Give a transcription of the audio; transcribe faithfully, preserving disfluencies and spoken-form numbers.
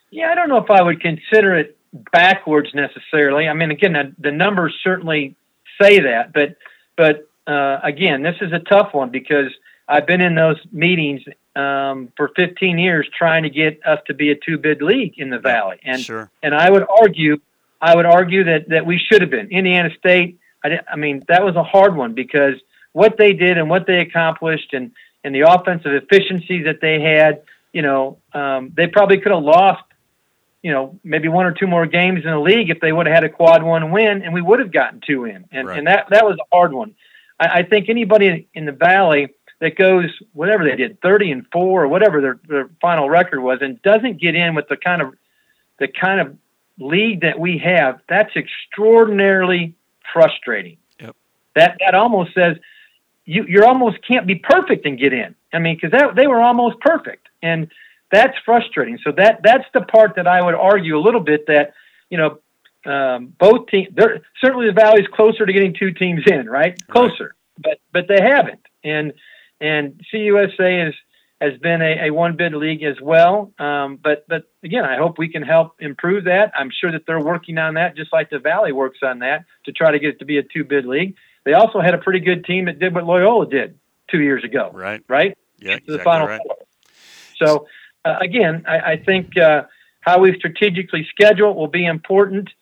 Yeah, I don't know if I would consider it backwards necessarily. I mean, again, the, the numbers certainly say that, but but uh, again, this is a tough one because I've been in those meetings um, for fifteen years trying to get us to be a two-bid league in the Yep. Valley, and Sure. and I would argue, I would argue that that we should have been. Indiana State, I, di- I mean, that was a hard one because what they did and what they accomplished, and and the offensive efficiency that they had, you know, um, they probably could have lost, you know, maybe one or two more games in the league if they would have had a quad one win, and we would have gotten two in. And Right. and that that was a hard one. I, I think anybody in the Valley that goes whatever they did, thirty and four or whatever their, their final record was, and doesn't get in with the kind of the kind of league that we have, that's extraordinarily frustrating. Yep. That that almost says you you almost can't be perfect and get in. I mean, because that they were almost perfect, and that's frustrating. So that that's the part that I would argue a little bit that, you know, um, both teams. Certainly, the Valley's closer to getting two teams in, right? Closer, Right. but but they haven't, and and C U S A is has been a, a one bid league as well. Um, but but again, I hope we can help improve that. I'm sure that they're working on that, just like the Valley works on that to try to get it to be a two bid league. They also had a pretty good team that did what Loyola did two years ago, Right. right? Yeah. To the Exactly Final right. Four. So uh, again, I, I think uh, how we strategically schedule will be important.